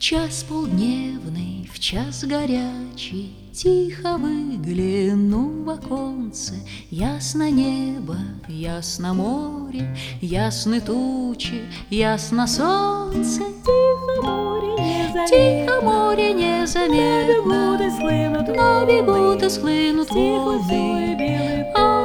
час полдневный, в час горячий, тихо выгляну в оконце. Ясно небо, ясно море, ясны тучи, ясно солнце. Тихо море незаметно, на бегу ты схлынут воды.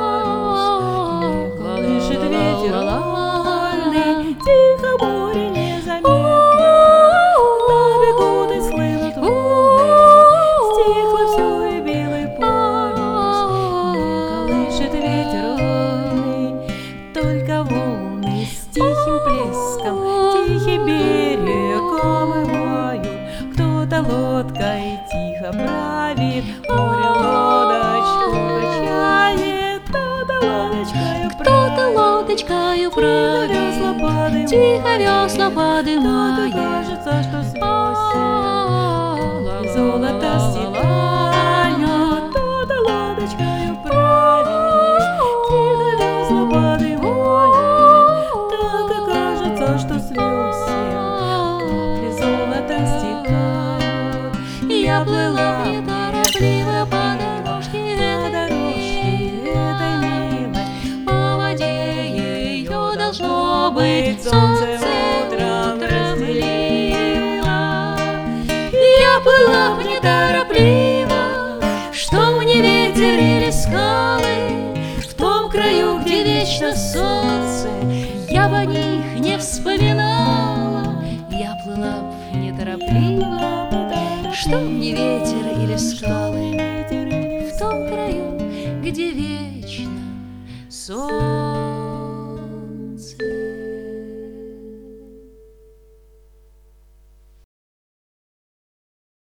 Колышет ветер вольный, тихо море незаметно, на бегу ты схлынут волны. Стихло все и белый парус, не колышет ветер вольный, только волны с тихим плеском тихий берег омывают. Кто-то лодкой тихо правит, море лодочку качает, кто-то лодочкою правит, тихо весла подымает. Кажется, что звезды золото стекают, кто-то лодочкою правит, тихо весла подымает. Так и кажется, что звезды капли золота стекают. Я плыла неторопливо по дорожке этой милой, по воде ее должно быть солнце солнце утром разлило. Я плыла неторопливо, что мне ветер или скалы, в том краю, где вечно солнце, я бы о них не вспоминала. Я плыла б неторопливо, что мне ветер или скалы, в том краю, где вечно солнце.